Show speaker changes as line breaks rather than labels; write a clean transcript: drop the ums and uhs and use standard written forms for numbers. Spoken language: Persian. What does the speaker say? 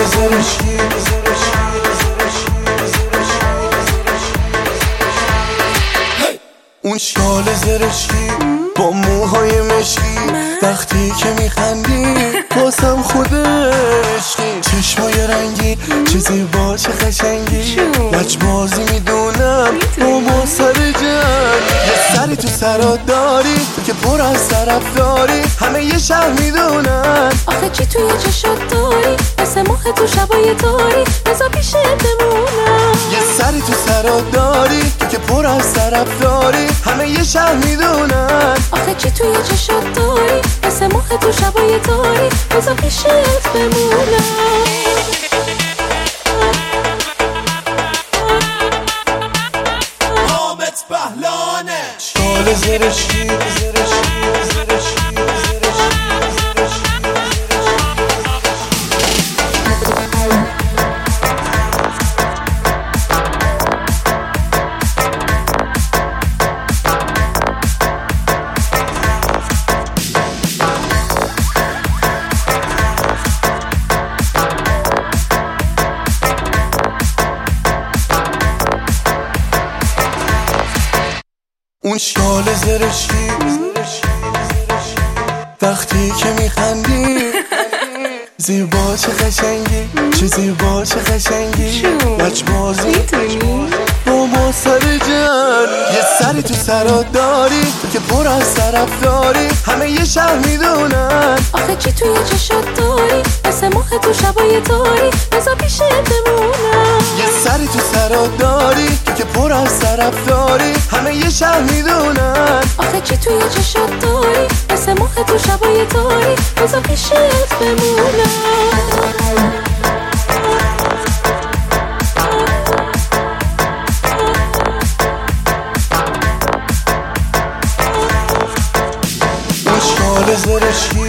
زرشکی اون شال زرشکی با موهای مشکی وقتی که میخندی بازم خود عشقی چشمای رنگی چیزی باشه قشنگی لجبازی میدونم با ما سر جنگ یه سری تو سرات داری که پر از طرف داری همه یه شهر میدونن
آخه چی توی چشات داری مثل ماه تو شبای تاری بذار پیشت بمونم
یه سری تو سرات داری که پر از طرف داری همه یه شهر میدونن
آخه چی توی چشات داری مثل ماه تو شبای تاری بذار پیشت بمونم
حامد بهلانه شال زرشکی اون شال زرشکی وقتی که میخندی زیبا چه قشنگی چه زیبا چه قشنگی لجبازی با ما سر جن یه سری تو سرات داری که پر از طرف داری همه یه شهر میدونن
آخه چی توی چشات داری مثل ماه تو شبای تاری بذار پیشت بمونم
یه سری تو سرات داری که پر از طرف داری همه یه شهر میدونن
آخه چی توی چشات داری مثل ماه تو شبای تاری بذار پیشت بمونم
اون شال زرشکی